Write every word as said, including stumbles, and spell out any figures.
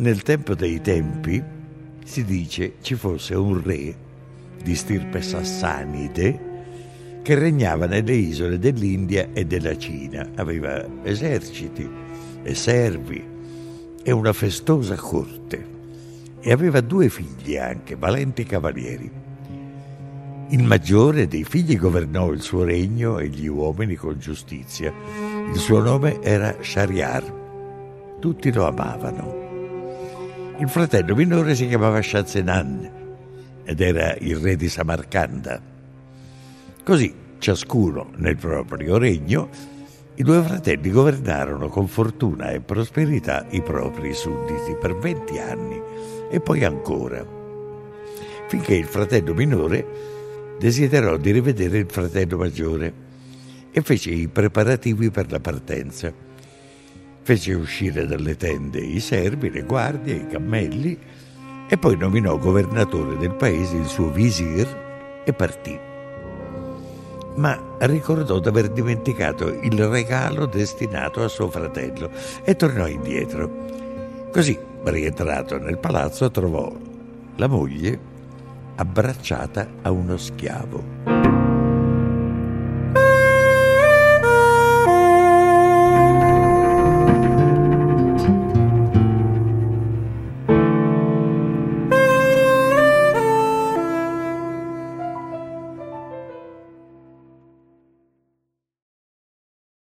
nel tempo dei tempi, si dice, ci fosse un re di stirpe sassanide che regnava nelle isole dell'India e della Cina. Aveva eserciti e servi e una festosa corte, e aveva due figli anche, valenti cavalieri. Il maggiore dei figli governò il suo regno e gli uomini con giustizia. Il suo nome era Shahryar. Tutti lo amavano. Il fratello minore si chiamava Shahzenan ed era il re di Samarcanda. Così, ciascuno nel proprio regno, i due fratelli governarono con fortuna e prosperità i propri sudditi per venti anni e poi ancora, finché il fratello minore desiderò di rivedere il fratello maggiore e fece i preparativi per la partenza. Fece uscire dalle tende i servi, le guardie, i cammelli e poi nominò governatore del paese il suo visir e partì. Ma ricordò d'aver dimenticato il regalo destinato a suo fratello e tornò indietro. Così, rientrato nel palazzo, trovò la moglie abbracciata a uno schiavo.